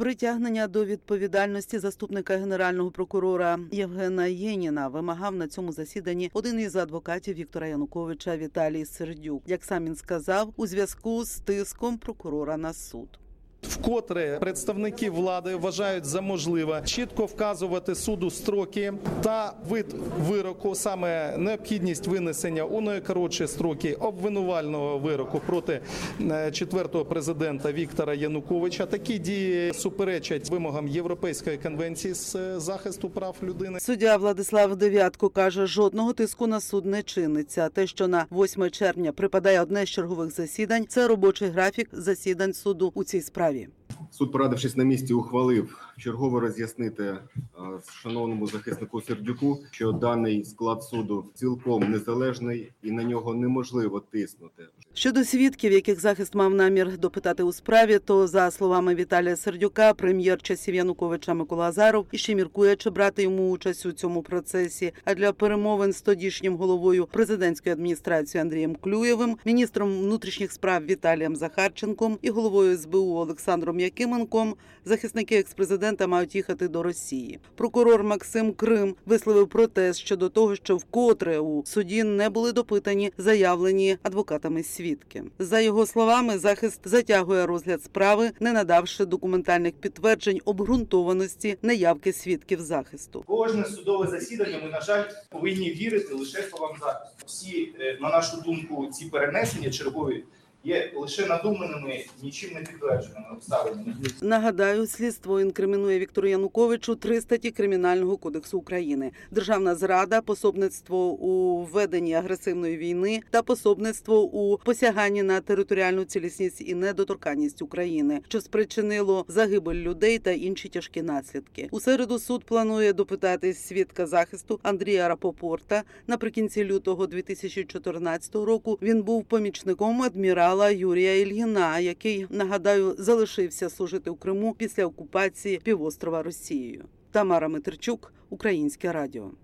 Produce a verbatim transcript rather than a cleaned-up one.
Притягнення до відповідальності заступника генерального прокурора Євгена Єніна вимагав на цьому засіданні один із адвокатів Віктора Януковича Віталій Сердюк, як сам він сказав, у зв'язку з тиском прокурора на суд. Вкотре представники влади вважають за можливе чітко вказувати суду строки та вид вироку, саме необхідність винесення у найкоротші строки обвинувального вироку проти четвертого президента Віктора Януковича. Такі дії суперечать вимогам Європейської конвенції з захисту прав людини. Суддя Владислав Дев'ятко каже, жодного тиску на суд не чиниться. Те, що на восьме червня припадає одне з чергових засідань, це робочий графік засідань суду у цій справі. Суд, порадившись на місці, ухвалив чергово роз'яснити шановному захиснику Сердюку, що даний склад суду цілком незалежний і на нього неможливо тиснути. Щодо свідків, яких захист мав намір допитати у справі, то, за словами Віталія Сердюка, прем'єр часів Януковича Микола Азаров іще міркує, чи брати йому участь у цьому процесі. А для перемовин з тодішнім головою президентської адміністрації Андрієм Клюєвим, міністром внутрішніх справ Віталієм Захарченком і головою ес бе у Олександром Якименком захисники експрезидента мають їхати до Росії. Прокурор Максим Крим висловив протест щодо того, що вкотре у суді не були допитані заявлені адвокатами свідки. За його словами, захист затягує розгляд справи, не надавши документальних підтверджень обґрунтованості неявки свідків захисту. Кожне судове засідання ми, на жаль, повинні вірити лише словам захисту. Всі, на нашу думку, ці перенесення чергові є лише надуманими, нічим не підтвердженими обставинами. Нагадаю, слідство інкримінує Віктору Януковичу три статті Кримінального кодексу України: державна зрада, пособництво у веденні агресивної війни та пособництво у посяганні на територіальну цілісність і недоторканність України, що спричинило загибель людей та інші тяжкі наслідки. У середу суд планує допитати свідка захисту Андрія Рапопорта. Наприкінці лютого дві тисячі чотирнадцятого року він був помічником адмірала Юрія Ільїна, який, нагадаю, залишився служити у Криму після окупації півострова Росією. Тамара Митерчук, Українське радіо.